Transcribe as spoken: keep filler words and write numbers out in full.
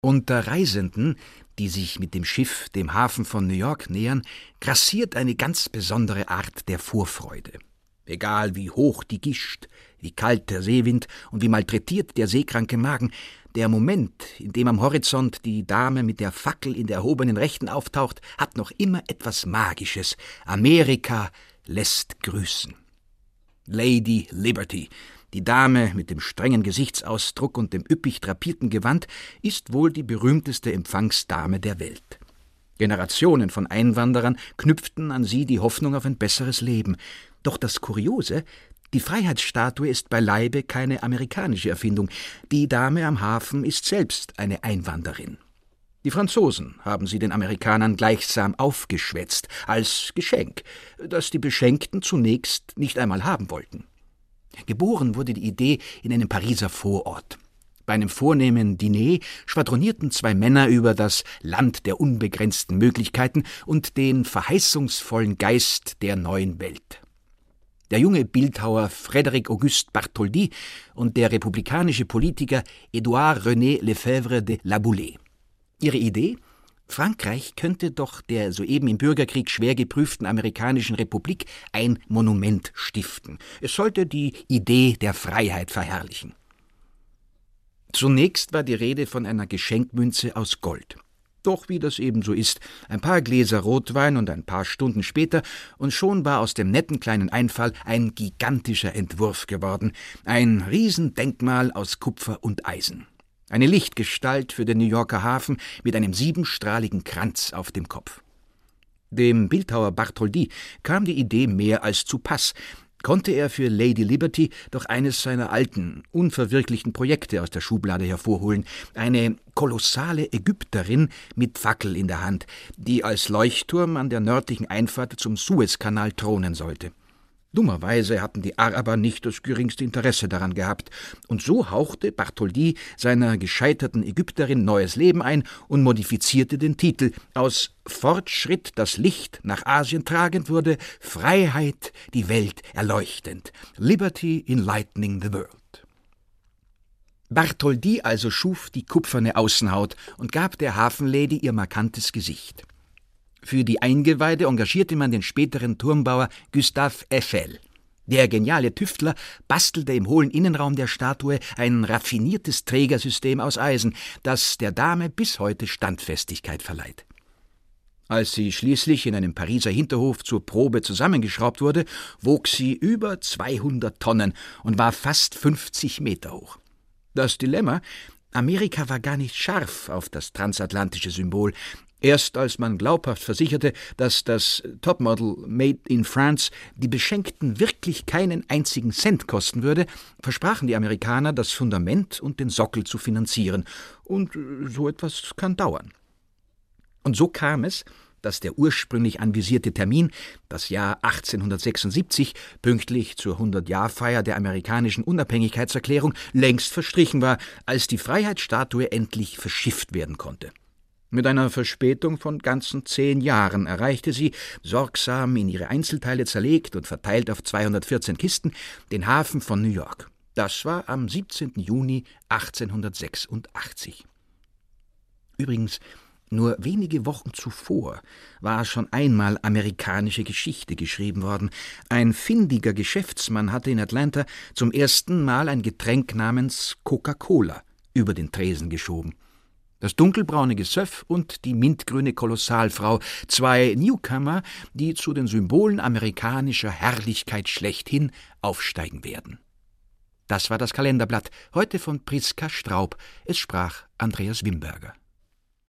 Unter Reisenden, die sich mit dem Schiff dem Hafen von New York nähern, grassiert eine ganz besondere Art der Vorfreude. Egal wie hoch die Gischt, wie kalt der Seewind und wie malträtiert der seekranke Magen, der Moment, in dem am Horizont die Dame mit der Fackel in der erhobenen Rechten auftaucht, hat noch immer etwas Magisches. Amerika lässt grüßen. Lady Liberty, die Dame mit dem strengen Gesichtsausdruck und dem üppig drapierten Gewand, ist wohl die berühmteste Empfangsdame der Welt. Generationen von Einwanderern knüpften an sie die Hoffnung auf ein besseres Leben. Doch das Kuriose: Die Freiheitsstatue ist beileibe keine amerikanische Erfindung. Die Dame am Hafen ist selbst eine Einwanderin. Die Franzosen haben sie den Amerikanern gleichsam aufgeschwätzt, als Geschenk, das die Beschenkten zunächst nicht einmal haben wollten. Geboren wurde die Idee in einem Pariser Vorort. Bei einem vornehmen Diner schwadronierten zwei Männer über das Land der unbegrenzten Möglichkeiten und den verheißungsvollen Geist der neuen Welt. Der junge Bildhauer Frédéric Auguste Bartholdi und der republikanische Politiker Édouard René Lefebvre de La Boulaye. Ihre Idee? Frankreich könnte doch der soeben im Bürgerkrieg schwer geprüften amerikanischen Republik ein Monument stiften. Es sollte die Idee der Freiheit verherrlichen. Zunächst war die Rede von einer Geschenkmünze aus Gold. Doch wie das eben so ist, ein paar Gläser Rotwein und ein paar Stunden später, und schon war aus dem netten kleinen Einfall ein gigantischer Entwurf geworden, ein Riesendenkmal aus Kupfer und Eisen. Eine Lichtgestalt für den New Yorker Hafen mit einem siebenstrahligen Kranz auf dem Kopf. Dem Bildhauer Bartholdi kam die Idee mehr als zu Pass, konnte er für Lady Liberty doch eines seiner alten, unverwirklichten Projekte aus der Schublade hervorholen, eine kolossale Ägypterin mit Fackel in der Hand, die als Leuchtturm an der nördlichen Einfahrt zum Suezkanal thronen sollte. Dummerweise hatten die Araber nicht das geringste Interesse daran gehabt, und so hauchte Bartholdi seiner gescheiterten Ägypterin neues Leben ein und modifizierte den Titel. Aus Fortschritt das Licht nach Asien tragend wurde Freiheit die Welt erleuchtend, Liberty enlightening the world. Bartholdi also schuf die kupferne Außenhaut und gab der Hafenlady ihr markantes Gesicht. Für die Eingeweide engagierte man den späteren Turmbauer Gustave Eiffel. Der geniale Tüftler bastelte im hohlen Innenraum der Statue ein raffiniertes Trägersystem aus Eisen, das der Dame bis heute Standfestigkeit verleiht. Als sie schließlich in einem Pariser Hinterhof zur Probe zusammengeschraubt wurde, wog sie über zweihundert Tonnen und war fast fünfzig Meter hoch. Das Dilemma: Amerika war gar nicht scharf auf das transatlantische Symbol. Erst als man glaubhaft versicherte, dass das Topmodel Made in France die Beschenkten wirklich keinen einzigen Cent kosten würde, versprachen die Amerikaner, das Fundament und den Sockel zu finanzieren. Und so etwas kann dauern. Und so kam es, dass der ursprünglich anvisierte Termin, das Jahr achtzehnhundertsechsundsiebzig, pünktlich zur hundert-Jahr-Feier der amerikanischen Unabhängigkeitserklärung, längst verstrichen war, als die Freiheitsstatue endlich verschifft werden konnte. Mit einer Verspätung von ganzen zehn Jahren erreichte sie, sorgsam in ihre Einzelteile zerlegt und verteilt auf zweihundertvierzehn Kisten, den Hafen von New York. Das war am siebzehnten Juni achtzehnhundertsechsundachtzig. Übrigens, nur wenige Wochen zuvor war schon einmal amerikanische Geschichte geschrieben worden. Ein findiger Geschäftsmann hatte in Atlanta zum ersten Mal ein Getränk namens Coca-Cola über den Tresen geschoben. Das dunkelbraune Gesöff und die mintgrüne Kolossalfrau, zwei Newcomer, die zu den Symbolen amerikanischer Herrlichkeit schlechthin aufsteigen werden. Das war das Kalenderblatt, heute von Priska Straub. Es sprach Andreas Wimberger.